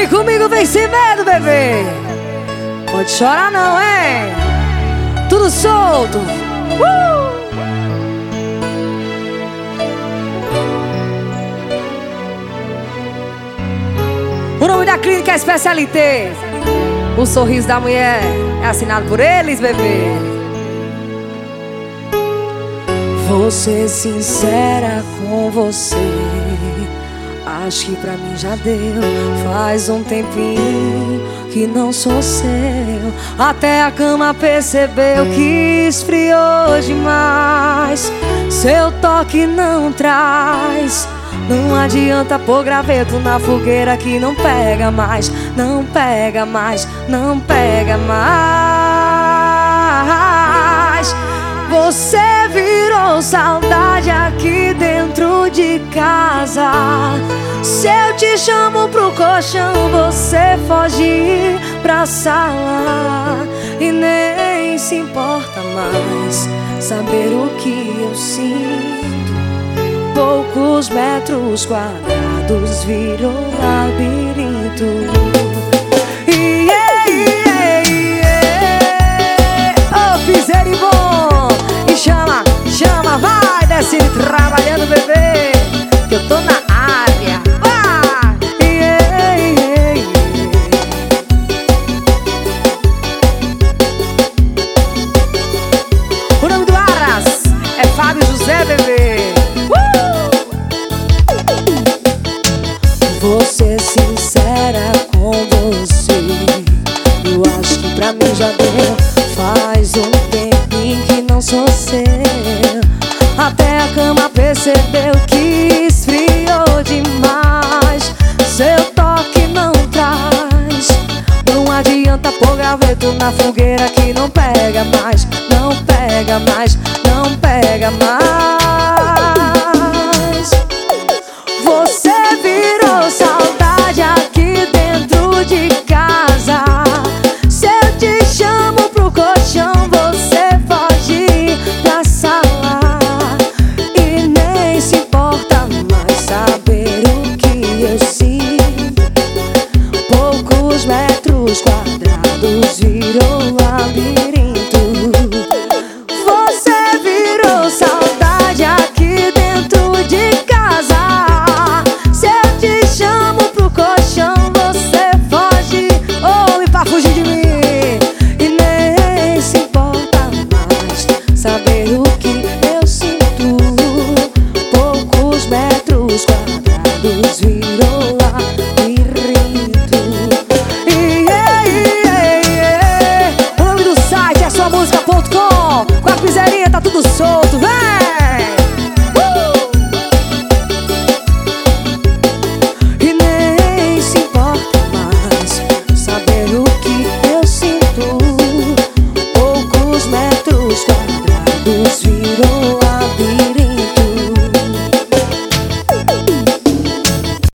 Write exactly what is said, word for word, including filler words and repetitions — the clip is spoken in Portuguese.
Vem comigo, vem sem medo, bebê. Pode chorar não, hein? Tudo solto. uh! O nome da clínica é Especialité. O sorriso da mulher é assinado por eles, bebê. Vou ser sincera com você, acho que pra mim já deu. Faz um tempinho que não sou seu. Até a cama percebeu que esfriou demais. Seu toque não traz. Não adianta pôr graveto na fogueira que não pega mais. Não pega mais, não pega mais. Você virou saudade aqui dentro de casa. Se eu te chamo pro colchão, você foge pra sala e nem se importa mais saber o que eu sinto. Poucos metros quadrados virou labirinto. Yeah, yeah, yeah. Oh, piseiro e bom. E chama, chama, vai descendo trabalhando, bebê, que eu tô na área. Vai! Yeah, yeah, yeah. O nome do Aras é Fábio José, bebê. Vou ser sincera com você, eu acho que pra mim já deu. Faz um tempinho que não sou seu. Até a cama percebeu que esfriou demais. Seu toque não traz. Não adianta pôr graveto na fogueira que não pega mais. Não pega mais, não pega mais.